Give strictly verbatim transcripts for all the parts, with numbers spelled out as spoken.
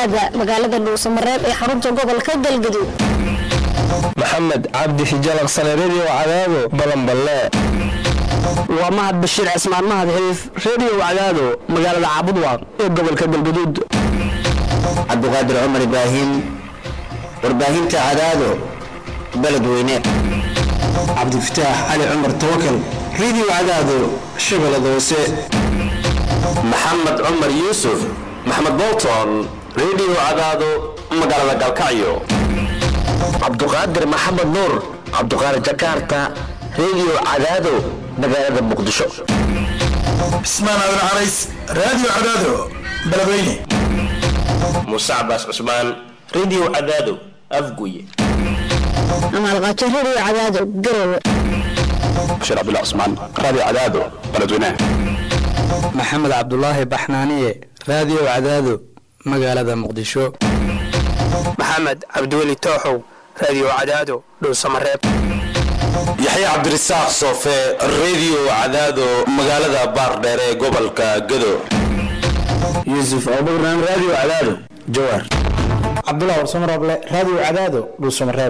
dhawaada magaalada Dhuusamareeb ee xarunta gobolka Galgaduud. محمد عبد في جلق سنريدي وعذابه بلن بلا ومهد بشير عثمان مهد حريف راديو وعذابه مقالة عبد واق قبل كبل جدود. عبد القادر عمر إبراهيم وإبراهيم تعذابه بلد وينات. عبد الفتاح علي عمر توكل راديو وعذابه شغل دوساء. محمد عمر يوسف محمد بولتون راديو وعذابه مقالة قلقعيو. عبد القادر محمد نور عبد القادر جاكرتا راديو عدادو مقالة مقدشو. اسمان أبو العريس راديو عدادو بلبيني. موسى عباس عثمان راديو عدادو أفقوية. أما الغاتر راديو عدادو قرر. بشير عبد الله عثمان راديو عدادو بلدوينه. محمد عبد الله بحنانية راديو عدادو مقالة مقدشو. محمد عبد الولي توحو راديو عدادو دوسمريب. يحيى عبد الرزاق صوفي راديو عدادو مقالة باردير قبل كجدو. يوسف أبو برنامج راديو عدادو جوار. عبد الله ورسمر راديو عدادو دوسمريب.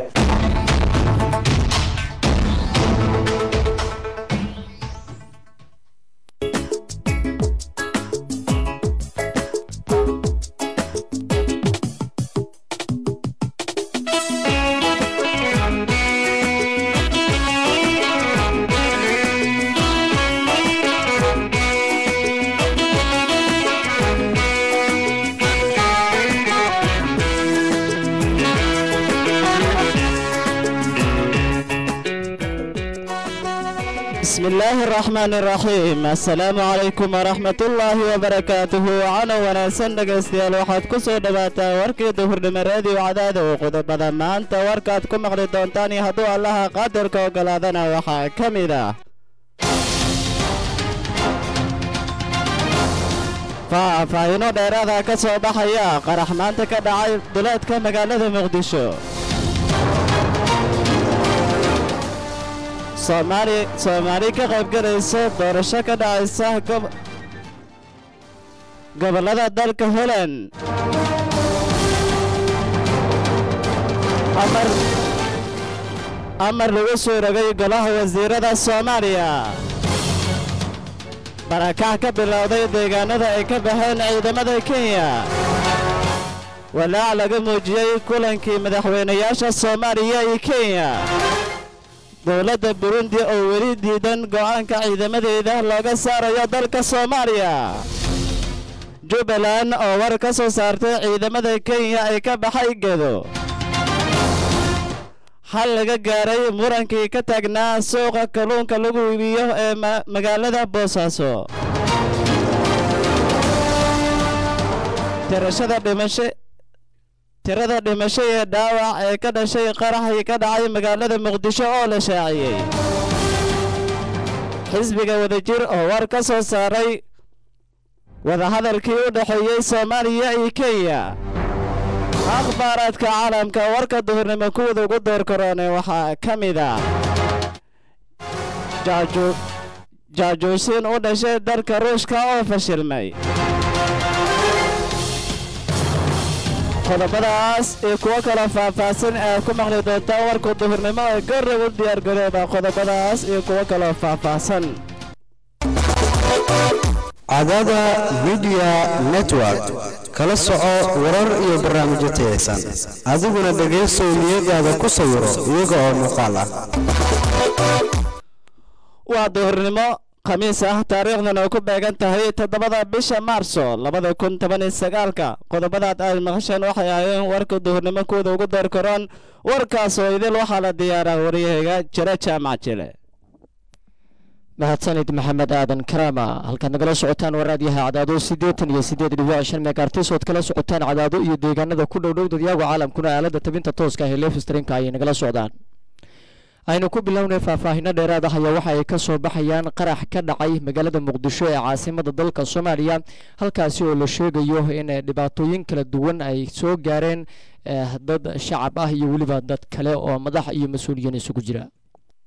بسم الله الرحمن الرحيم. السلام عليكم ورحمة الله وبركاته. وعنا وناسن دغستيال waxaad ku soo dhawaataa warkii duhurnimo raadiyo cadaada oo qodobada maanta warkaad ku maqli doontaan hadduu Allaha qaadirka ogolaadana waxa kamid ah faahfaahinno dheeraada ka soo baxaya qarax maanta ka dhacay duleedka magaalada Muqdisho. Soomaali Soomaali ka qayb galaysa doorasho ka dhacaysa gobolada dalka Holland. Amar Amar lagu soo rogay golaha wasiirada Soomaaliya. Barakac ka bilowday deegaanada ay ka baxeen ciidamada Kenya. Walaac laga muujiyay kulankii madaxweynayaasha Soomaaliya iyo Kenya. dowladda Burundi oo weli diidan go'aanka ciidamadeeda looga saarayo dalka Soomaaliya. Jubbaland oo war ka soo saartay ciidamada Kenya ay ka baxay Gedo. hal laga gaaray murankii ka taagnaa suuqa kalluunka lagu iibiyo ee magaalada Boosaaso. tirashada dhimasho tirada dhimasho ee dhaawac ee ka dhashay qaraxii ka dhacay magaalada Muqdisho oo la shaaciyay. xisbiga wadajir oo war ka soo saaray wadahadalkii u dhaxeeyay Soomaaliya iyo Kenya. akhbaaradka caalamka warka duhurnimo kuwada ugu door korone waxaa ka mid ah jaajuusin u dhashay dalka Ruushka oo fashilmay. qodobadaas ee kuwa kala faahfaahsan ee ku maqli doontaa warka duhurnimo ee garab u diyaar garooba qodobadaas iyo kuwa kala faahfaahsan. Cadaada Media Network kala soco warar iyo barnaamijyo tayeysan adiguna dhageyso niyadaada ku sawiro iyaga oo muuqaal ah. waa duhurnimo khamiis ah taariikhdana ay ku beegan tahay toddobada bisha Maarso labada kun toban iyo sagaal qodobadaad aad maqasheen waxay ahaayeen warka duhurnimo kuwada ugu door koran warkaas oo idil waxa la diyaaraa wariyayga Jara Jaamac Jile. mahadsanid maxamed aadan karaama. halkaad nagala socotaan waraadiyaha cadaado siddeetan iyo siddeed dhibic shan megahertz ood kala socotaan cadaado iyo deegaanada ku dhow-dhow dadyaga caalamkuna aalada tabinta tooska ah ee live streamka ay nagala socdaan. aynu ku bilownay faahfaahinno dheeraad ah ayaa waxa ay ka soo baxayaan qarax ka dhacay magaalada Muqdisho ee caasimada dalka Soomaaliya halkaasi oo la sheegayo in dhibaatooyin kala duwan ay soo gaareen dad shacab ah iyo waliba dad kale oo madax iyo mas'uuliyiin isugu jira.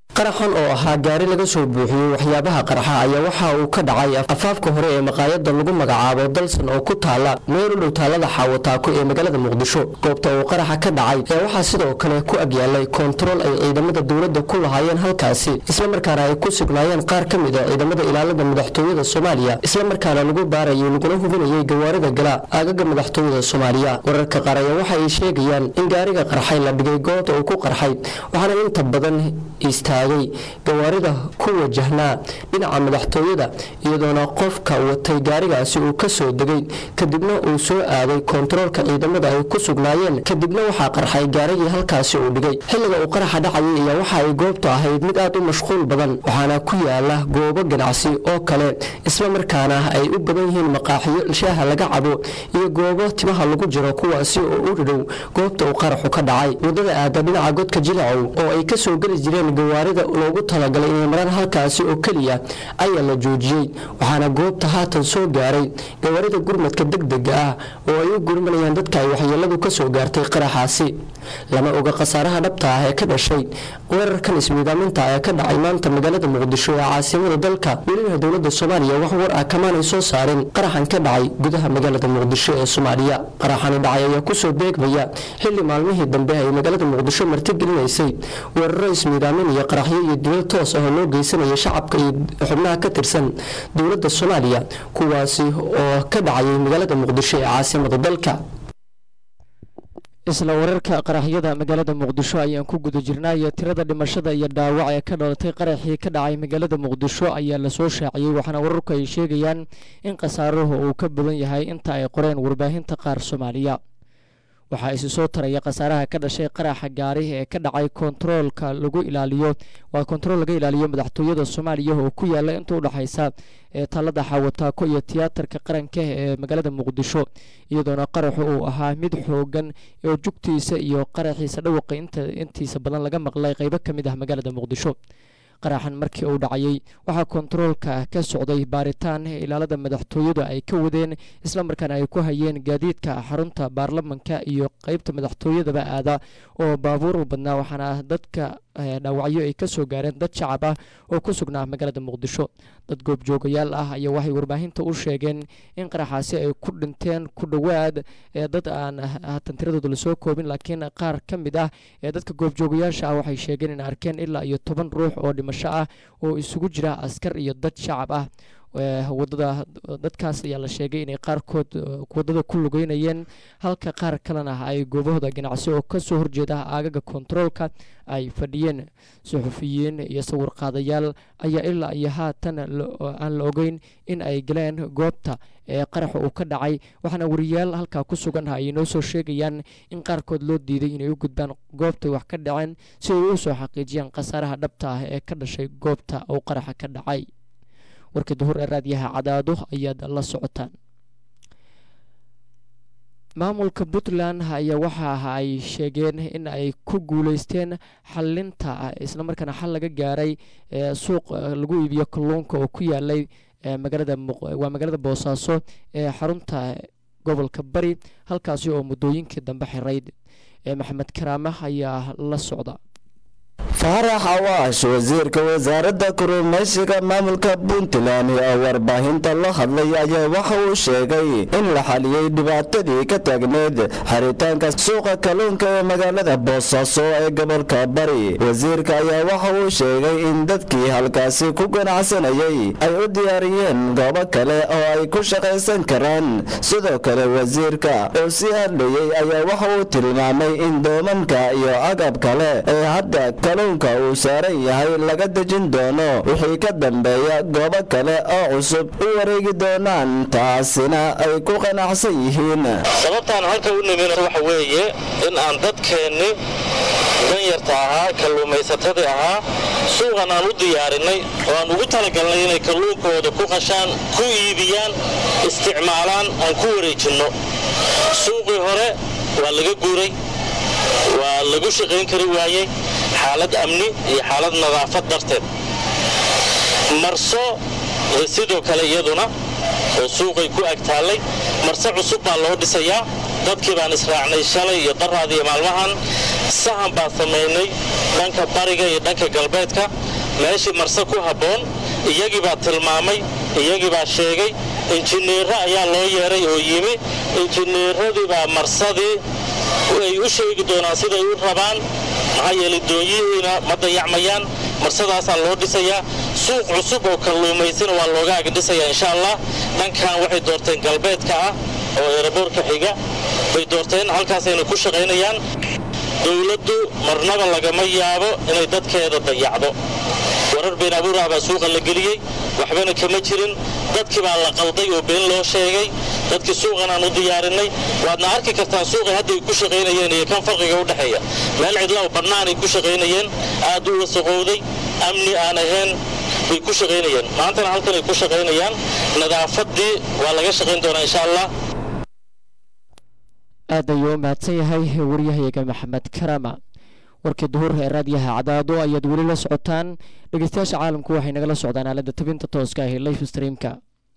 qaraxan oo ahaa gaari laga soo buuxiyey waxyaabaha qarxa ayaa waxa uu ka dhacay afaafka hore ee maqaayada lagu magacaabo dalsan oo ku taala meel u dhow taalada xaawataako ee magaalada muqdisho goobta uu qaraxa ka dhacay ayaa waxaa sidoo kale ku agyaalay koontarool ay ciidamada dowladda ku lahaayeen halkaasi islamarkaana ay ku sugnaayeen qaar ka mid a ciidamada ilaalada madaxtooyada soomaaliya islamarkaana lagu baarayay laguna hubinayay gawaarida gala aagaga madaxtooyada soomaaliya wararka qaar ayaa waxa ay sheegayaan in gaariga qarxay la dhigay goobta uu ku qarxay waxaana inta badan istaagay gawaarida ku wajahnaa dhinaca madaxtooyada iyadoona qofka watay gaarigaasi uu ka soo degay kadibna uu soo aaday koontaroolka ciidamada ay ku sugnaayeen kadibna waxaa qarxay gaarigii halkaasi uu dhigay xilliga uu qaraxa dhacayay ayaa waxa ay goobtu ahayd mid aad u mashquul badan waxaana ku yaala goobo ganacsi oo kale isla markaana ay u badan yihiin maqaaxiyo shaaha laga cabo iyo goobo timaha lagu jiro kuwaasi oo u dhadhow goobta uu qaraxu ka dhacay wadada aada dhinaca godka jilacow oo ay kasoo geli jireen gawaarida loogu talagalay inay maraan halkaasi oo keliya ayaa la joojiyey waxaana goobta haatan soo gaaray gawaarida gurmadka degdega ah oo ay u gurmanayaan dadka ay waxyeeladu ka soo gaartay qaraxaasi lama oga khasaaraha dhabta ah ee ka dhashay weerarkan ismiidaaminta ee ka dhacay maanta magaalada muqdisho ee caasimada dalka welina dowladda soomaaliya wax war ah kamaanay soo saareen qaraxan ka dhacay gudaha magaalada muqdisho ee soomaaliya qaraxani dhacay ayaa kusoo beegmaya xilli maalmihii dambe ay magaalada muqdisho martigelinaysay weeraro ismiidaamin iyo qaraxyo iyo dilal toos ah oo loo geysanaya shacabka iyo xubnaha ka tirsan dowladda soomaaliya kuwaasi oo ka dhacayay magaalada muqdisho ee caasimada dalka isla wararka qaraxyada magaalada muqdisho ayaan ku guda jirnaa iyo tirada dhimashada iyo dhaawac ee ka dhalatay qaraxii ka dhacay magaalada muqdisho ayaa lasoo shaaciyey waxaana wararku ay sheegayaan in khasaaruhu uu ka badan yahay inta ay qoreen warbaahinta qaar soomaaliya waxaa isu soo taraya khasaaraha ka dhashay qaraxa gaari ee ka dhacay koontaroolka lagu ilaaliyo waa koontarool laga ilaaliyo madaxtooyada soomaaliya oo ku yaala inta u dhaxaysa ee taalada xaawataako iyo tiyaatarka qaranka ee magaalada muqdisho iyadoona qaraxu uu ahaa mid xoogan oo jugtiisa iyo qaraxiisa dhawaqa intiisa badan laga maqlay qaybo ka mid ah magaalada muqdisho qaraxan markii uu dhacayay waxaa koontaroolka ka socday baaritaan ilaalada madaxtooyadu ay ka wadeen islamarkaana ay ku hayeen gaadiidka xarunta baarlamanka iyo qaybta madaxtooyadaba aada oo baabuur u badnaa waxaana dadka dhaawacyo ay ka soo gaareen dad shacab ah oo ku sugnaa magaalada muqdisho dad goobjoogayaal ah ayaa waxay warbaahinta u sheegeen in qaraxaasi ay ku dhinteen ku dhowaad dad aan haatan tiradooda lasoo koobin laakiin qaar ka mid ah ee dadka goobjoogayaasha ah waxay sheegeen in arkeen ilaa iyo toban ruux oo dhimasho ah oo isugu jira askar iyo dad shacab ah wadada dadkaas ayaa la sheegay inay qaarkood wadada ku lugeynayeen halka qaar kalena ay goobahooda ganacsi oo kasoo horjeeda aagaga koontaroolka ay fadhiyeen suxufiyiin iyo sawir qaadayaal ayaa ilaa iyo haatan aan la ogeyn in ay galeen goobta ee qaraxa uu ka dhacay waxaana wariyaal halkaa ku sugan ay noo soo sheegayaan in qaarkood loo diiday inay u gudbaan goobta wax ka dhaceen si ay u soo xaqiijiyaan khasaaraha dhabta ah ee ka dhashay goobta uu qaraxa ka dhacay warka duhur ee raadiyaha cadaado ayaad la socotaan maamulka puntland ayaa waxa ay sheegeen in ay ku guuleysteen xalinta islamarkaana xal laga gaaray suuq lagu iibiyo kalluunka oo ku yaalay magaalada waa magaalada boosaaso ee xarunta gobolka bari halkaasi oo muddooyinkii dambe xirayd maxamed karaame ayaa la socda faarax awaash wasiirka wasaaradda kalluumaysiga maamulka puntland oo warbaahinta la hadlay ayaa waxa uu sheegay in la xaliyey dhibaatadii ka taagneed xiritaanka suuqa kalluunka ee magaalada boosaaso ee gobolka bari wasiirka ayaa waxa uu sheegay in dadkii halkaasi ku ganacsanayay ay u diyaariyeen goobo kale oo ay ku shaqaysan karaan sidoo kale wasiirka oo sii hadlayey ayaa waxa uu tilmaamay in doomanka iyo agab kale ee hadda kalluunka uu saaran yahay laga dejin doono wixii ka dambeeya goobo kale oo cusub u wareegi doonaan taasina ay ku qanacsan yihiin sababtaan halka u nimina waxa weeye in aan dadkeenni danyarta ahaa kalluumaysatadii ahaa suuqan aan u diyaarinay oo aan ugu talagalnay inay kalluunkooda ku qashaan ku iibiyaan isticmaalaan aan ku wareejinno suuqii hore waa laga guuray waa lagu shaqayn kari waayey xaalad amni iyo xaalad nadaafad darteed marso sidoo kale iyaduna oo suuqay ku ag taallay marse cusub baa loo dhisayaa dadkii baan israacnay shalay iyo daraad iyo maalmahan sahan baa samaynay dhanka bariga iyo dhanka galbeedka meeshii marse ku habboon iyagii baa tilmaamay iyagii baa sheegay injineero ayaa loo yeeray oo yimi injineeradii baa marsadii ay u sheegi doonaan siday u rabaan maxaa yeelay doonyihiina ma dayacmayaan marsadaasaa loo dhisayaa suuq cusub oo kalluumaysana waa looga agdhisayaa insha allah dhankan waxay doorteen galbeedka ah oo eeraboorka xiga bay doorteen halkaasayna ku shaqaynayaan dowladdu marnaba lagama yaabo inay dadkeeda dayacdo warar been abuuraha baa suuqa la geliyey waxbana kama jirin dadkii baa la qalday oo been loo sheegay dadkii suuqan aan u diyaarinay waadna arki kartaan suuqay hadday ku shaqaynayeen iyo kan farqiga u dhexeeya meel cidla oo bannaanay ku shaqaynayeen aad u wasaqowday amni aan ahayn bay ku shaqaynayeen maantana halkanay ku shaqaynayaan nadaafaddii waa laga shaqayn doonaa insha allah aad ayuu u mahadsan yahay waryahayaga maxamed karama warkii duhur ee raadiyaha cadaado ayaad weli la socotaan dhegeystayaasha caalamku waxay nagala socdaan aaladda tabinta tooska ah ee live streamka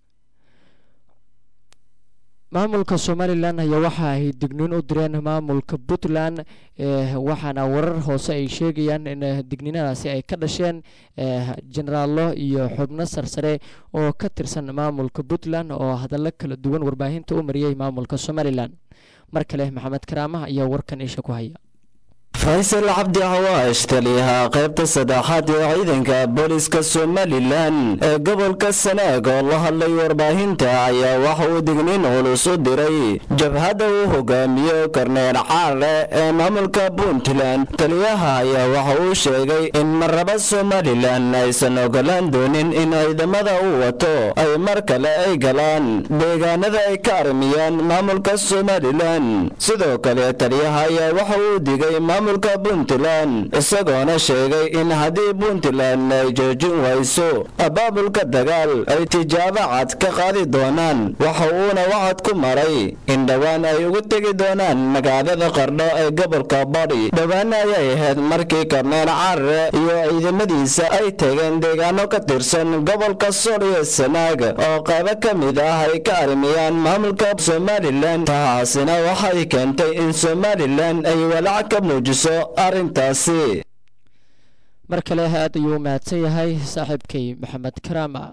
maamulka somalilan ayaa waxa ay digniin u direen maamulka puntland waxaana warar hoose ay sheegayaan in digniinadaasi ay ka dhasheen jenaraalo iyo xubno sarsare oo ka tirsan maamulka puntland oo hadallo kala duwan warbaahinta u mariyay maamulka somalilan mar kale maxamed karaama ayaa warkan isha ku haya faysal cabdi xawaash taliyaha qaybta saddexaad ee ciidanka booliska somalilan ee gobolka sanaag oo la hadlay warbaahinta ayaa waxa uu digniin culus u diray jabhadda uu hogaamiyo korneel caale ee maamulka puntland taliyaha ayaa waxa uu sheegay in marraba somalilan aysan ogolaan doonin in ciidamada uu wato ay mar kale ay galaan deegaanada ay ka armiyaan maamulka somalilan sidoo kale taliyaha ayaa waxa uu digay maamulka puntland isagoona sheegay in haddii puntland ay joojin wayso abaabulka dagaal ay tijaabo cad ka qaadi doonaan waxa uuna wacad ku maray in dhowaan ay ugu tegi doonaan magaalada qardho ee gobolka bari dhowaan ayay ahayd markii korneel carre iyo ciidamadiisa ay tegeen deegaano ka tirsan gobolka sool iyo sanaag oo qaybo ka mid ah ay ka armiyaan maamulka somalilan taasina waxay keentay in somalilan ay walaac ka muujiso arintaasi mar kale aad ayuu u mahadsan yahay saaxiibkay maxamed karaama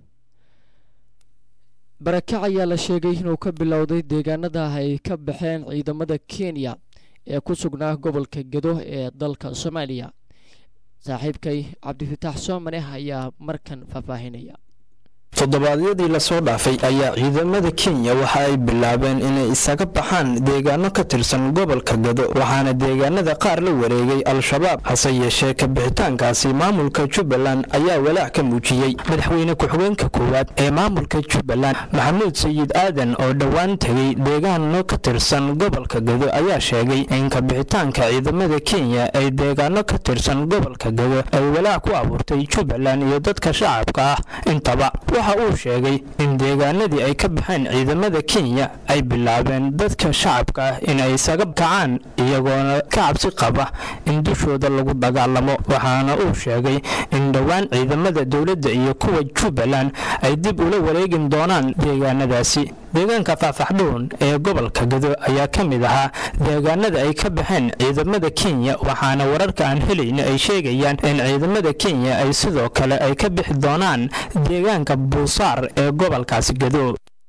barakac ayaa la sheegay inuu ka bilowday deegaanada ay ka baxeen ciidamada kenya ee ku sugnaa gobolka gedo ee dalka soomaaliya saaxiibkay cabdifataax soomane ayaa markan faahfaahinaya toddobaadyadii lasoo dhaafay ayaa ciidamada kenya waxa ay bilaabeen inay isaga baxaan deegaano ka tirsan gobolka gado waxaana deegaanada qaar la wareegay al-shabaab hase yeeshee ka bixitaankaasi maamulka jubbaland ayaa walaac ka muujiyey madaxweyne ku-xigeenka koowaad ee maamulka jubbaland maxamuud sayid aadan oo dhowaan tegey deegaano ka tirsan gobolka gado ayaa sheegay in ka bixitaanka ciidamada kenya ay deegaano ka tirsan gobolka gado ay walaac ku abuurtay jubbaland iyo dadka shacabka ah intaba waxa uu sheegay in deegaanadii ay ka baxeen ciidamada kenya ay bilaabeen dadka shacabka ah inay isaga kacaan iyagoona ka cabsi qaba in dushooda lagu dagaalamo waxaana uu sheegay in dhowaan ciidamada dowladda iyo kuwa jubbaland ay dib ula wareegin doonaan deegaanadaasi deegaanka faafaxdhuun ee gobolka gado ayaa ka mid ahaa deegaanada ay ka baxeen ciidamada kenya waxaana wararka aan helayna ay sheegayaan in ciidamada kenya ay sidoo kale ay ka bixi doonaan deegaanka buusaar ee gobolkaasi gado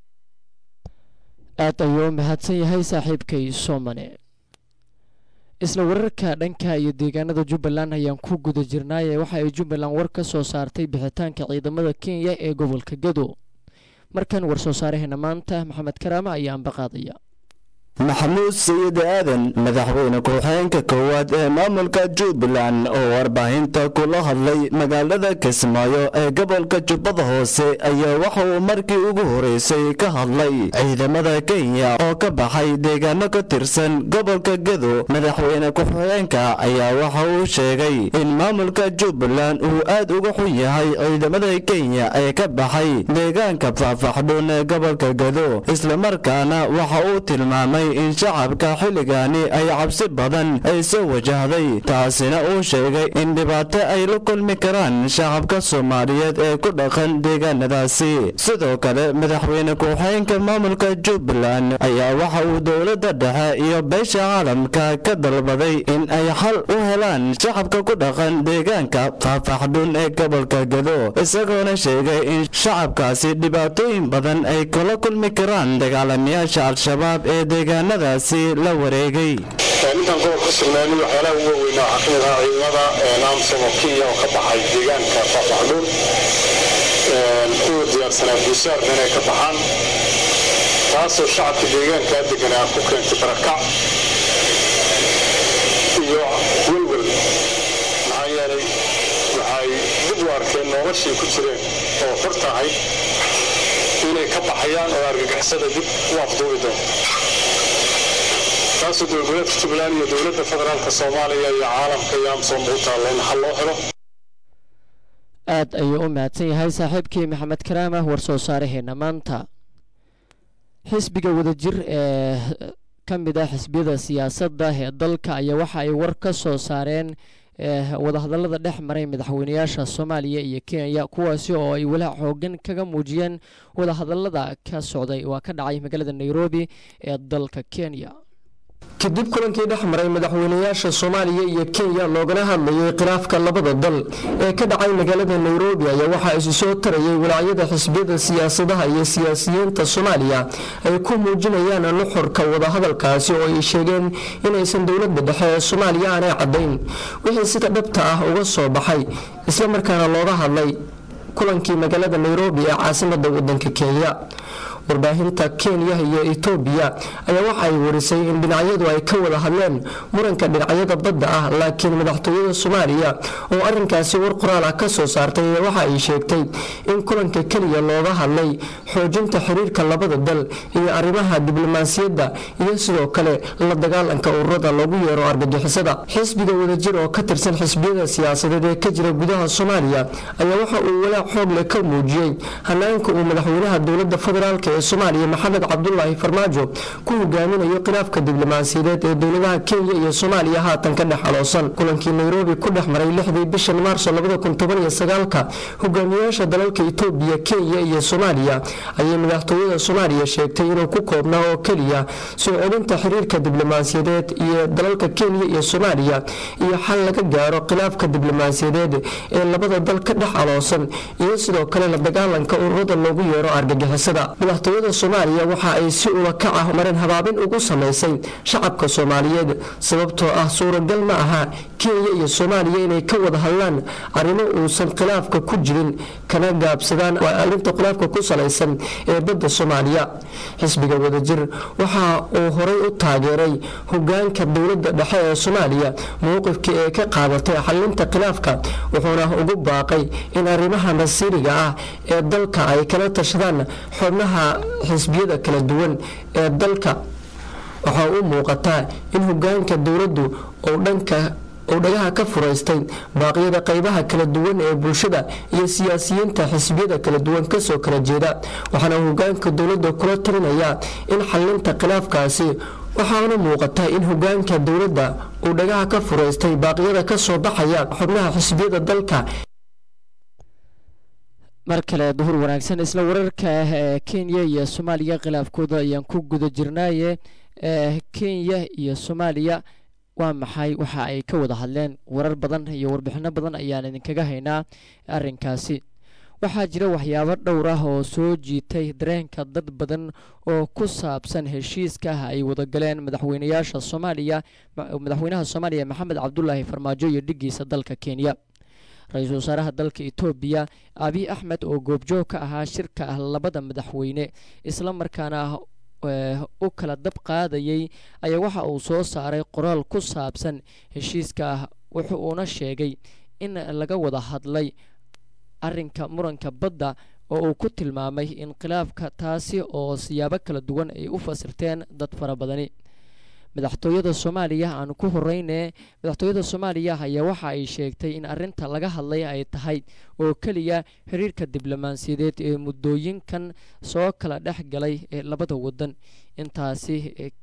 aad ayuu u mahadsan yahay saaxiibkay soomane isla wararka dhanka iyo deegaanada jubbaland ayaan ku guda jirnaaye waxa ay jubbaland war ka soo saartay bixitaanka ciidamada kenya ee gobolka gado markan war soo saaraheena maanta maxamed karaama ayaa ambaqaadaya maxamuud sayid aadan madaxweyne ku-xigeenka koowaad ee maamulka jubbaland oo warbaahinta kula hadlay magaalada kismaayo ee gobolka jubbada hoose ayaa waxa uu markii ugu horeysay ka hadlay ciidamada kenya oo ka baxay deegaano ka tirsan gobolka gado madaxweyne ku-xigeenka ayaa waxa uu sheegay in maamulka jubbaland uu aad uga xun yahay ciidamada kenya ee ka baxay deegaanka faafaxdhuun ee gobolka gado islamarkaana waxa uu tilmaamay tilmaamay in shacabka xilligaani ay cabsi badan ay soo wajahday taasina uu sheegay in dhibaato ay la kulmi karaan shacabka soomaaliyeed ee ku dhaqan deegaanadaasi sidoo kale madaxweyne ku-xigeenka maamulka jubbaland ayaa waxa uu dowladda dhexe iyo beesha caalamka ka dalbaday in ay xal u helaan shacabka ku dhaqan deegaanka qaafaxdhun ee gobolka gado isagoona sheegay in shacabkaasi dhibaatooyin badan ay kula kulmi karaan dagaalamayaasha al-shabaab ee deegaanadaasi la wareegay intaan gobolka sugnaani waxyaalaha ugu waaweynaa waxaa ka mid ahaa ciidamada amsom oo kenya oo ka baxay deegaanka qaafaxdhun kuwa diyaarsanaa buusaarna inay ka baxaan taasoo shacabka deegaankaa deganaa ku keentay barakac iyo welwel maxaa yeelay waxay dib u arkeen noloshii ku jireen oo xor tahay inay ka baxayaan oo argagixisada dib u afduubi doonto taasoo dowladgoboleedka jubbaland iyo dowladda federaalka soomaaliya iyo caalamka iyo amsom ugu taalla in xal loo helo aad ayuu u mahadsan yahay saaxiibkii maxamed karaama war soo saaraheena maanta xisbiga wadajir ee ka mid ah xisbiyada siyaasadda ee dalka ayaa waxa ay war ka soo saareen wadahadallada dhex maray madaxweynayaasha soomaaliya iyo kenya kuwaasi oo ay walaac xoogan kaga muujiyeen wadahadallada ka socday waa ka dhacay magaalada nairobi ee dalka kenya kadib kulankii dhex maray madaxweynayaasha soomaaliya iyo kenya loogana hadlayay khilaafka labada dal ee ka dhacay magaalada nairobi ayaa waxaa isu soo tarayay walaacyada xisbiyada siyaasadaha iyo siyaasiyiinta soomaaliya ay ku muujinayaan nuxurka wadahadalkaasi oo ay sheegeen inaysan dowladda dhexe ee soomaaliya aanay caddayn wixii sida dhabta ah uga soo baxay islamarkaana looga hadlay kulankii magaalada nairobi ee caasimadda wadanka kenya warbaahinta kenya iyo etoobiya ayaa waxa ay warisay in dhinacyadu ay ka wada hadleen muranka dhinacyada badda ah laakiin madaxtooyada soomaaliya oo arinkaasi war qoraal ah ka soo saartay waxa ay sheegtay in kulanka keliya looga hadlay xoojinta xiriirka labada dal iyo arrimaha diblomaasiyadda iyo sidoo kale la dagaalanka ururada loogu yeero argagixisada xisbiga wadajir oo ka tirsan xisbiyada siyaasadeed ee ka jira gudaha soomaaliya ayaa waxa uu walaac xoog leh ka muujiyey hanaanka uu madaxweynaha dowladda federaalka ee soomaaliya maxamed cabdulaahi farmaajo ku hogaaminayo khilaafka diblomaasiyadeed ee dowladaha kenya iyo soomaaliya haatan ka dhex aloosan kulankii nairobi ku dhex maray lixdii bishan maarso labada kun toban iyo sagaalka hogaamiyaasha dalalka etoobiya kenya iyo soomaaliya ayay madaxtooyada soomaaliya sheegtay inuu ku koobnaa oo keliya soo celinta xiriirka diblomaasiyadeed iyo dalalka kenya iyo soomaaliya iyo xal laga gaaro khilaafka diblomaasiyadeed ee labada dal ka dhex aloosan iyo sidoo kale la dagaalanka ururada loogu yeero argagixisada madaxtooyada soomaaliya waxa ay si ula kac ah marin habaabin ugu samaysay shacabka soomaaliyeed sababtoo ah suuragal ma aha kenya iyo soomaaliya inay ka wada hadlaan arrimo uusan khilaafka ku jirin kana gaabsadaan waa arrinta khilaafka ku salaysan ee badda soomaaliya xisbiga wadajir waxa uu horay u taageeray hogaanka dowladda dhexe ee soomaaliya mowqifkii ee ka qaadatay xalinta khilaafka wuxuuna ugu baaqay in arrimaha masiiriga ah ee dalka ay kala tashadaan xubnaha xisbiyada kala duwan ee dalka waxaa u muuqataa in hogaanka dowladdu uu dhanka uu dhagaha ka furaystay baaqyada qaybaha kala duwan ee bulshada iyo siyaasiyiinta xisbiyada kala duwan kasoo kala jeeda waxaana hogaanka dowladda kula talinayaa in xalinta khilaafkaasi waxaana muuqataa in hogaanka dowladda uu dhagaha ka furaystay baaqyada kasoo baxaya xubnaha xisbiyada dalka mar kale duhur wanaagsan isla wararka ee kenya iyo soomaaliya khilaafkooda ayaan ku guda jirnaaye kenya iyo soomaaliya waa maxay waxa ay ka wada hadleen warar badan iyo warbixino badan ayaan idinkaga haynaa arinkaasi waxaa jira waxyaabo dhowr ah oo soo jiitay dareenka dad badan oo ku saabsan heshiiska ay wada galeen madaxweynayaasha soomaaliya madaxweynaha soomaaliya maxamed cabdulaahi farmaajo iyo dhigiisa dalka kenya ra-iisul wasaaraha dalka etoobiya abiy axmed oo goobjoog ka ahaa shirka ah labada madaxweyne isla markaana u kala dab qaadayay ayaa waxa uu soo saaray qoraal ku saabsan heshiiska ah wuxuu uuna sheegay in laga wada hadlay arinka muranka badda oo uu ku tilmaamay in khilaafka taasi oo siyaabo kala duwan ay u fasirteen dad fara badani madaxtooyada soomaaliya aan ku horeyne madaxtooyada soomaaliya ayaa waxa ay sheegtay in arinta laga hadlay ay tahay oo keliya xiriirka diblomaasiyadeed ee muddooyinkan soo kala dhex galay ee labada wadan intaasi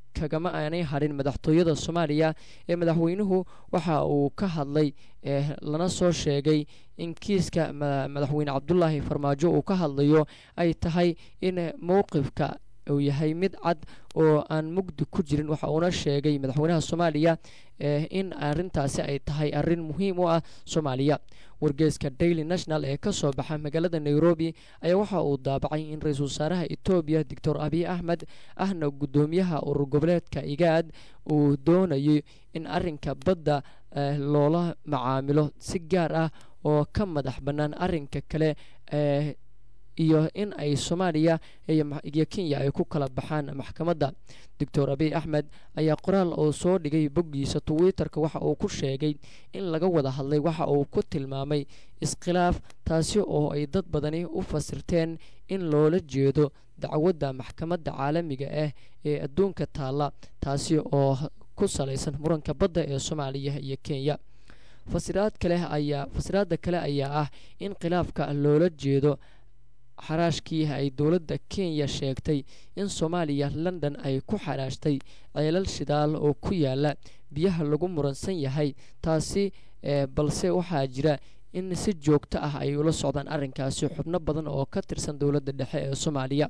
kagama aanay hadhin madaxtooyada soomaaliya ee madaxweynuhu waxa uu ka hadlay lana soo sheegay in kiiska madaxweyne cabdulaahi farmaajo uu ka hadlayo ay tahay in mowqifka uu yahay mid cad oo aan mugdi ku jirin. waxa uuna sheegay madaxweynaha soomaaliya in arintaasi ay tahay arin muhiim u ah soomaaliya. wargeyska daily national ee ka soo baxa magaalada nairobi ayaa waxa uu daabacay in ra-iisul wasaaraha etoobiya doctor abiy axmed ahna guddoomiyaha urur goboleedka igaad uu doonayay in arinka badda loola macaamilo si gaar ah oo ka madax bannaan arinka kale iyo in ay soomaaliya iyo kenya ay ku kala baxaan maxkamadda. doctor abiy axmed ayaa qoraal oo soo dhigay boggiisa twitterka waxa uu ku sheegay in laga wada hadlay waxa uu ku tilmaamay iskhilaaf, taasi oo ay dad badani u fasirteen in loola jeedo dacwadda maxkamadda caalamiga ah ee adduunka taalla, taasi oo ku salaysan muranka badda ee soomaaliya iyo kenya. fasiraad kale ayaa fasiraada kale ayaa ah in khilaafka loola jeedo xaraashkii ay dowladda kenya sheegtay in soomaaliya london ay ku xaraashtay ceelal shidaal oo ku yaala biyaha lagu muransan yahay taasi balse waxaa jira in si joogto ah ay ula socdaan arrinkaasi xubno badan oo ka tirsan dowladda dhexe ee soomaaliya.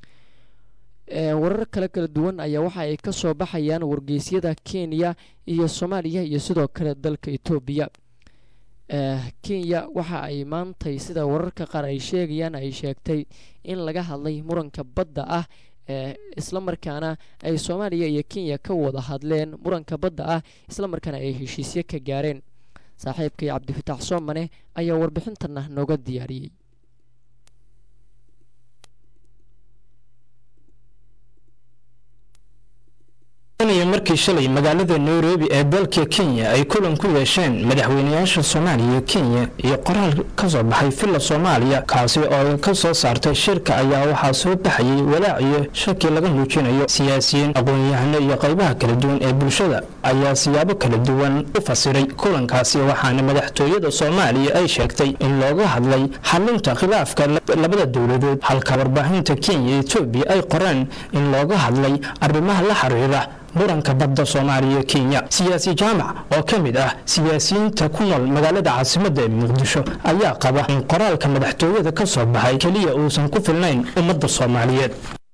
warar kale kala duwan ayaa waxa ay ka soo baxayaan wargeysyada kenya iyo soomaaliya iyo sidoo kale dalka etoobiya. kenya waxa ay maantay sida wararka qaar ay sheegayaan ay sheegtay in laga hadlay muranka badda ah isla markaana ay soomaaliya iyo kenya ka wada hadleen muranka badda ah isla markaana ay heshiisyo ka gaareen. saaxiibkay cabdifitaax soomane ayaa warbixintana nooga diyaariyey. markii shalay magaalada nairobi ee dalka kenya ay kulan ku yeesheen madaxweynayaasha soomaaliya iyo kenya iyo qoraal ka soo baxay filla soomaaliya kaasi oo ka soo saartay shirka ayaa waxaa soo baxayay walaac iyo shaki laga muujinayo. siyaasiyiin, aqoon-yahano iyo qaybaha kala duwan ee bulshada ayaa siyaabo kala duwan u fasiray kulankaasi, waxaana madaxtooyada soomaaliya ay sheegtay in looga hadlay xalinta khilaafka labada dowladood, halka warbaahinta kenya iyo etoobiya ay qoreen in looga hadlay arrimaha la xiriira muranka badda soomaaliya kenya. siyaasi jaamac oo ka mid ah siyaasiyiinta ku nool magaalada caasimadda ee muqdisho ayaa qaba in qoraalka madaxtooyada ka soo baxay keliya uusan ku filnayn ummadda soomaaliyeed.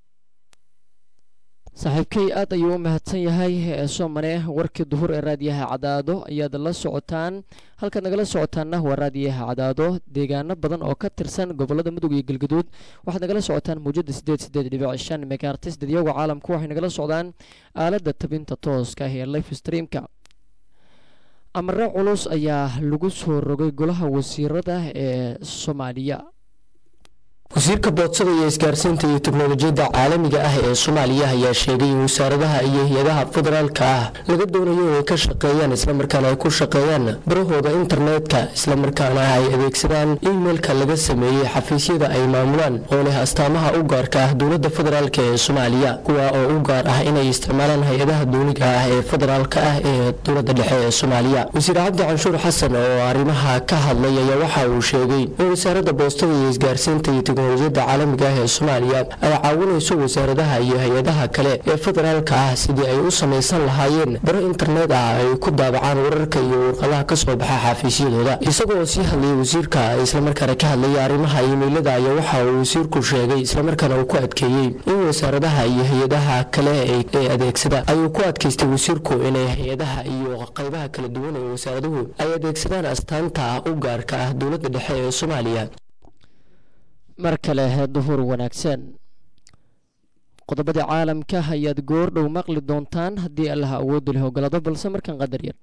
saaxiibkay aad ayuu u mahadsan yahay soomane. warkii duhur ee raadiyaha cadaado ayaad la socotaan. halkaad nagala socotaanna waa raadiyaha cadaado. deegaano badan oo ka tirsan gobolada mudug iyo galgaduud waxaad nagala socotaan muujada sideed sideed dhibic shan megahertz. dadyaga caalamku waxay nagala socdaan aaladda tabinta tooska ee live streamka. amare culus ayaa lagu soo rogay golaha wasiirada ee soomaaliya. wasiirka boodsada iyo isgaarsiinta iyo teknolojiyadda caalamiga ah ee soomaaliya ayaa sheegay in wasaaradaha iyo hay-adaha federaalka ah laga doonayo inay ka shaqeeyaan islamarkaana ay ku shaqeeyaan barahooda internetka, islamarkaana ay adeegsadaan emailka laga sameeyey xafiisyada ay maamulaan oo leh astaamaha u gaarka ah dowladda federaalk ee soomaaliya, kuwa oo u gaar ah inay isticmaalaan hay-adaha dowliga ah ee federaalka ah ee dowladda dhexe ee soomaaliya. wasiir cabdi canshuur xasan oo arrimaha ka hadlay ayaa waxa uu sheegay in wasaaradda boostada iyo isgaarsiinta iyo teknolojiyadda caalamiga ah ee soomaaliya ay caawinayso wasaaradaha iyo hay-adaha kale ee federaalka ah sidii ay u samaysan lahaayeen baro internet ah ay ku daabacaan wararka iyo warqadaha ka soo baxa xafiisyadooda. isagoo sii hadlayay wasiirka islamarkaana ka hadlayay arrimaha iimaylada ayaa waxa uu wasiirku sheegay islamarkaana uu ku adkeeyey in wasaaradaha iyo hay-adaha kale ee adeegsada ayuu ku adkaystay wasiirku inay hay-adaha iyo qaybaha kala duwan ee wasaaraduhu ay adeegsadaan astaanta u gaarka ah dowladda dhexe ee soomaaliya. mar kale duhur wanaagsan. qodobada caalamka ayaad goor dhow maqli doontaan haddii allaha awooddu leh ogolaado, balse markan qadar yar.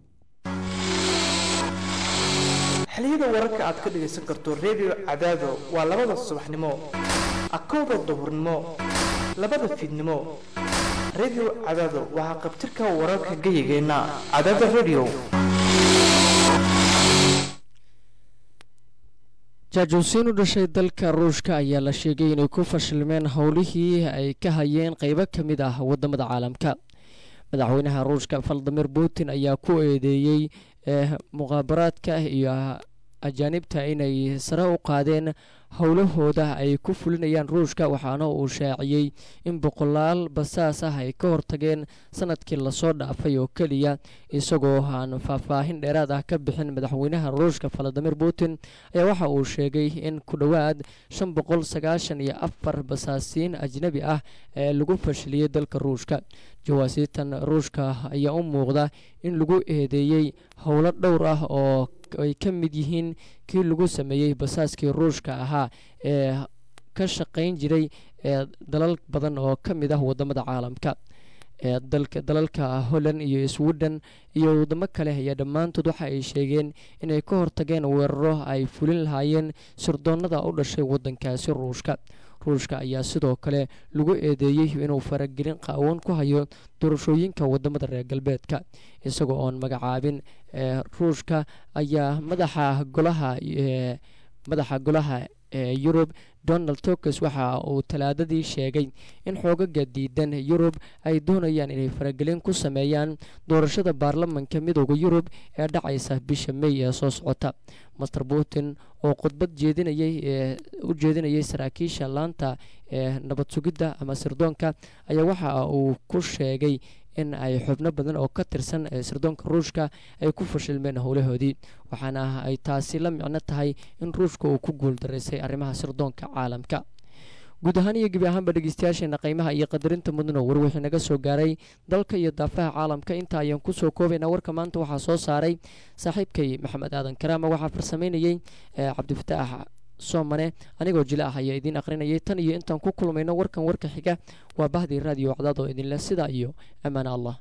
xiliyada wararka aad ka dhagaysan karto redio cadaado waa labada subaxnimo, akowda duhurnimo, labada fiidnimo. redio cadaado waxaa qabtirka wararka gayigeenna cadaada redio. jaajuusiin u dhashay dalka ruushka ayaa la sheegay inay ku fashilmeen howlihii ay ka hayeen qaybo ka mid ah wadamada caalamka. madaxweynaha ruushka valadimir putin ayaa ku eedeeyey muqaabaraadka iyo ajaanibta inay sare u qaadeen howlahooda ay ku fulinayaan ruushka waxaana uu shaaciyey in boqolaal basaas ah ay ka hortageen sanadkii lasoo dhaafay oo keliya isagoo aan faahfaahin dheeraad ah ka bixin madaxweynaha ruushka valadimir putin ayaa waxa uu sheegay in ku dhowaad shan boqol sagaashan iyo afar basaasiin ajnabi ah ee lagu fashiliyey dalka ruushka jawaasiitan ruushka ayaa u muuqda in lagu eedeeyey howlo dhowr ah oo ay ka mid yihiin kii lagu sameeyey basaaskii ruushka ahaa ee ka shaqayn jiray ee dalal badan oo ka mid ah wadamada caalamka ee dalka dalalka Holland iyo Sweden iyo wadamo kale ayaa dhammaantood waxa ay sheegeen inay ka hortageen weeraro ay fulin lahaayeen sirdoonada u dhashay wadankaasi ruushka ruushka ayaa sidoo kale lagu eedeeyey inuu faragelin qaawan ku hayo doorashooyinka wadamada reer galbeedka isagoo oon magacaabin ruushka ayaa madaxa golaha madaxa golaha ee Yurub Donald Tusk waxa uu talaadadii sheegay in xoogaga diidan Yurub ay doonayaan inay faragelin ku sameeyaan doorashada baarlamaanka midowga Yurub ee dhacaysa bisha May ee soo socota Master Putin oo khudbad jeedinayay ee u jeedinayay saraakiisha laanta ee nabad sugidda ama sirdoonka ayaa waxa uu ku sheegay in ay xubno badan oo ka tirsan sirdoonka ruushka ay ku fashilmeen howlahoodii waxaana ay taasi la micno tahay in ruushka uu ku guuldareysay arrimaha sirdoonka caalamka guud ahaan iyo gebi ahaanba dhegeystayaasheena qiimaha iyo qadarinta mudano war wixii naga soo gaaray dalka iyo daafaha caalamka inta ayaan ku soo koobaynaa warka maanta waxaa soo saaray saaxiibkay maxamed aadan karaama waxaa farsameynayay cabdifataax soomane anigoo jila ah ayaa idiin akhrinayay tan iyo intaan ku kulmayno warkan warka xiga waa bahdii raadiyo cadaad oo idinleh sidaa iyo ammaan allah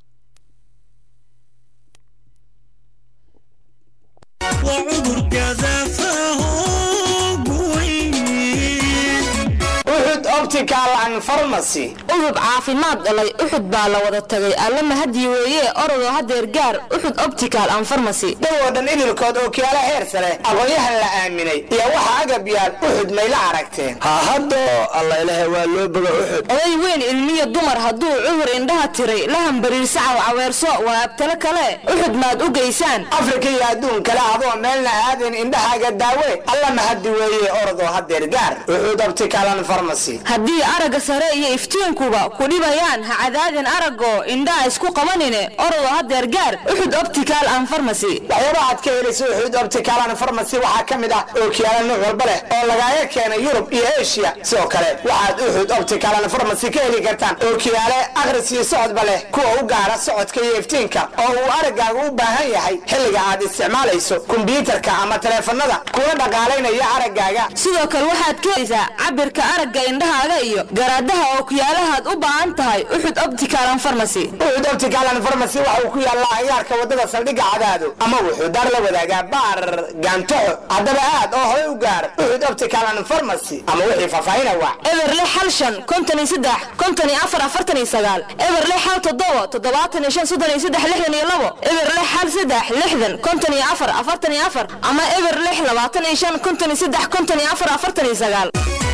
uxud optical and pharmacy uxud caafimaad dhalay uxud baa la wada tagay alla mahadii weeye orodoo hadeer gaar uxud optical and pharmacy dhow dhan idilkood oo kiyaala heer sare aqoonyahan la aaminay iyo waxa agab yaal uxud mayla aragteen ha haddo alla ilaahay waa loo boga uxud oday weyn ilmiyo dumar hadduu cudur indhaha tiray la hambariirsa cawaweerso waabtalo kale uxud maad u geysaan afrika iyo adduun kale adoo meelna aadin indhahaaga daawe alla mahadii weeye orodoo hadeer gaar uxud optical and pharmacy haddii aragga sare iyo iftiinkuba ku dhibayaan ha cadaadin araggo indhaha isku qabanine orodo hadeer gaar uxud optical and pharmacy waxyaabaha aad ka helayso uxud optical and pharmacy waxaa ka mid ah ookiyaalo nooc walba leh oo lagaaga keenay Yurub iyo Asia sidoo kale waxaad uxud optical and pharmacy ka heli kartaan ookiyaale akhris iyo socodba leh kuwa u gaara socodka iyo iftiinka oo uu araggaaga u baahan yahay xilliga aad isticmaalayso kombiyuutarka ama taleefanada kuwa dhaqaalaynaya araggaaga sidoo kale waxaad ka helaysaa cabirka aragga indhahaaga iyo garaadaha oo ku yaalahaad u baahan tahay uxud optical and pharmacy uxud optical and pharmacy waxa uu ku yaalaa agaarka wadada saldhigga cadaado ama wuxuu dar la wadaagaa baar gaantoxo haddaba aad oo hore u gaar uxud optical and pharmacy ama wixii faahfaahina waa eberle xal shan konton iyo saddex konton iyo afar afartan iyo sagaal eberle xal toddoba toddobaatan iyo shan soddon iyo saddex lixdan iyo labo eberle xal saddex lixdan konton iyo afar afartan iyo afar ama eberle labaatan iyo shan konton iyo saddex konton iyo afar afartan iyo sagaal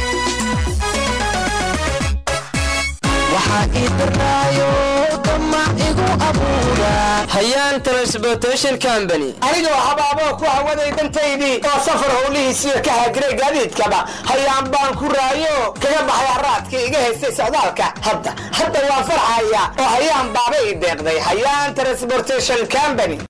hayaan transportation company anigoo habaaboo ku hawaday dantaydii oo safar howlihiisiyo ka haajiray gaadiidkaba hayaan baan ku raayo kaga baxay haraadkii iga haystay socdaalka hadda hadda waan farxaya oo hayaan baabay deeqday hayaan transportation company